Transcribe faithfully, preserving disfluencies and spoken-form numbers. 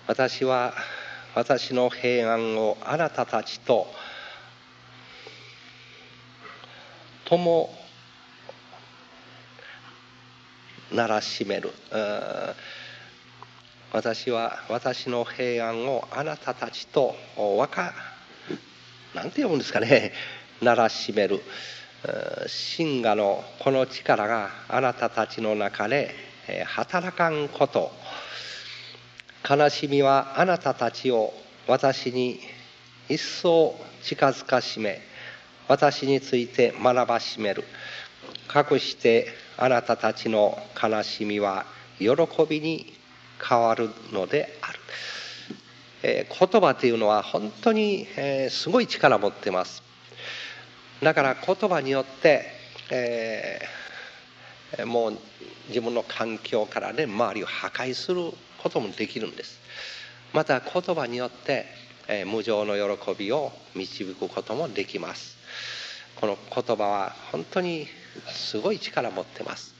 私は私の平安をあなたたちと共ならしめる。私は私の平安をあなたたちとわかなんて読むんですかね、ならしめる。神我のこの力があなたたちの中で働かんこと。悲しみはあなたたちを私に一層近づかしめ、私について学ばしめる。かくしてあなたたちの悲しみは喜びに変わるのである。えー、言葉というのは本当に、えー、すごい力を持っています。だから言葉によって、えー、もう自分の環境からね、周りを破壊することもできるんです。また言葉によって、えー、無常の喜びを導くこともできます。この言葉は本当にすごい力を持っています。